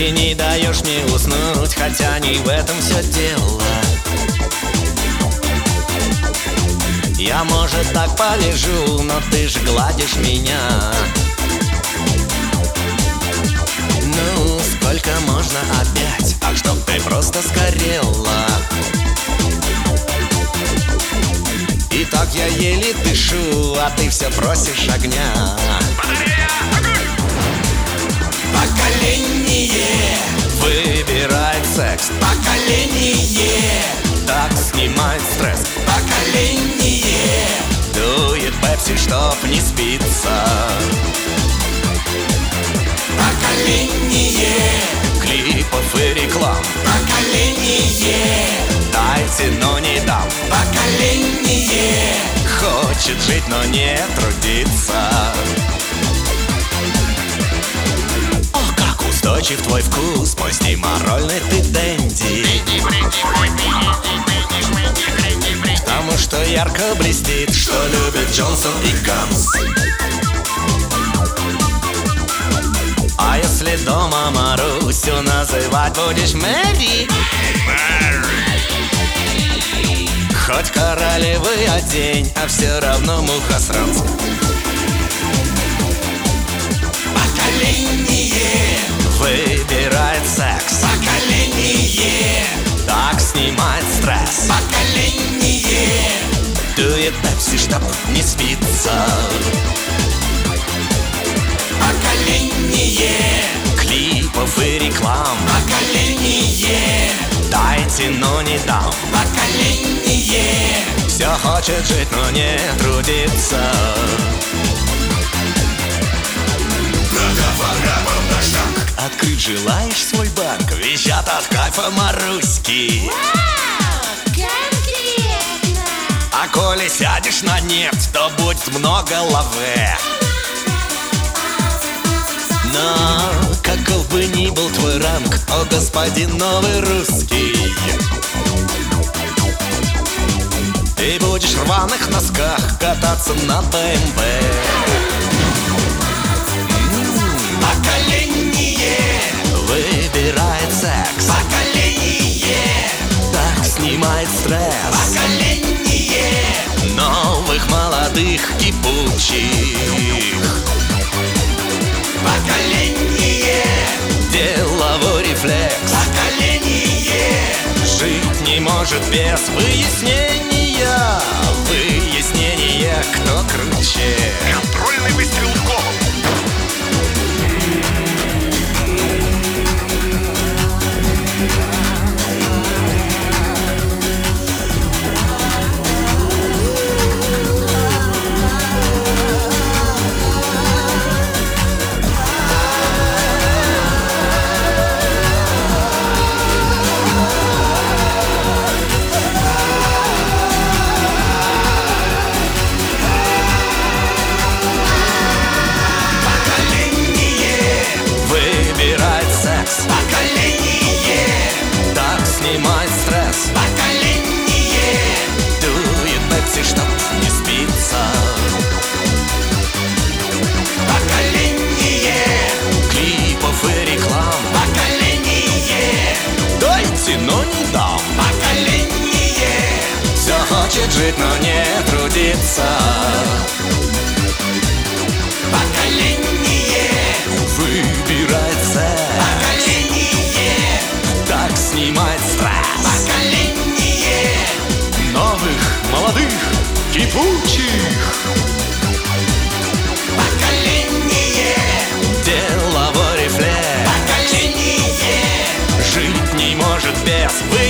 Ты не даешь мне уснуть, хотя не в этом все дело. Я, может, так полежу, но ты ж гладишь меня. Ну, сколько можно опять? А чтоб ты просто сгорела. И так я еле дышу, а ты все просишь огня. Поколение выбирает секс. Поколение так снимает стресс. Поколение дует пепси, чтоб не спиться. Поколение клипов и реклам. Поколение дайте, но не дам. Поколение хочет жить, но не трудиться. Устойчив твой вкус, мой стиморольный ты дэнди. Потому что ярко блестит, что любит Джонсон и Ганс. А если дома Марусю называть будешь Мэри? Хоть королевы одень, а все равно мухосранцы. Поколение выбирает секс. Поколение так снимает стресс. Поколение дует пепси, чтоб не спиться. Поколение клипов и реклам. Поколение дайте, но не дам. Поколение все хочет жить, но не трудится. Открыть желаешь свой банк? Визжат от кайфа Маруськи. Вау, конкретно! А коли сядешь на нефть, то будет много лаве. Но каков бы ни был твой ранг, о господин новый русский, ты будешь в рваных носках кататься на БМВ. Поколение выбирает секс. Поколение так снимает стресс. Поколение новых молодых кипучих. Поколение деловой рефлекс. Поколение жить не может без выяснения. Выяснение, кто круче. Контрольный выстрел в голову. Поколение так снимает стресс. Поколение дует пепси, чтоб не спиться. Поколение клипов и реклам. Поколение дайте, но не дам. Поколение все хочет жить, но не трудиться. Поколение выбирает секс. Так снимает стресс. Поколение новых, молодых, кипучих. Поколение деловой рефлекс. Поколение жить не может без